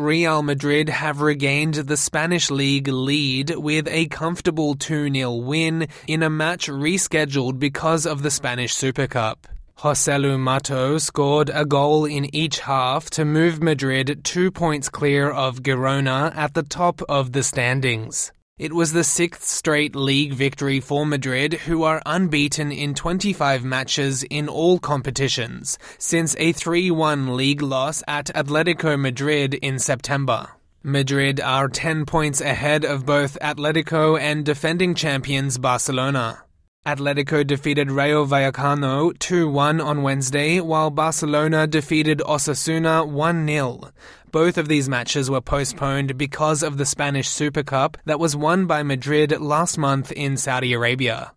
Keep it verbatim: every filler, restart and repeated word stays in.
Real Madrid have regained the Spanish League lead with a comfortable two nil win in a match rescheduled because of the Spanish Super Cup. Joselu Mato scored a goal in each half to move Madrid two points clear of Girona at the top of the standings. It was the sixth straight league victory for Madrid, who are unbeaten in twenty-five matches in all competitions, since a three one league loss at Atletico Madrid in September. Madrid are ten points ahead of both Atletico and defending champions Barcelona. Atletico defeated Rayo Vallecano two one on Wednesday, while Barcelona defeated Osasuna one nil. Both of these matches were postponed because of the Spanish Super Cup that was won by Madrid last month in Saudi Arabia.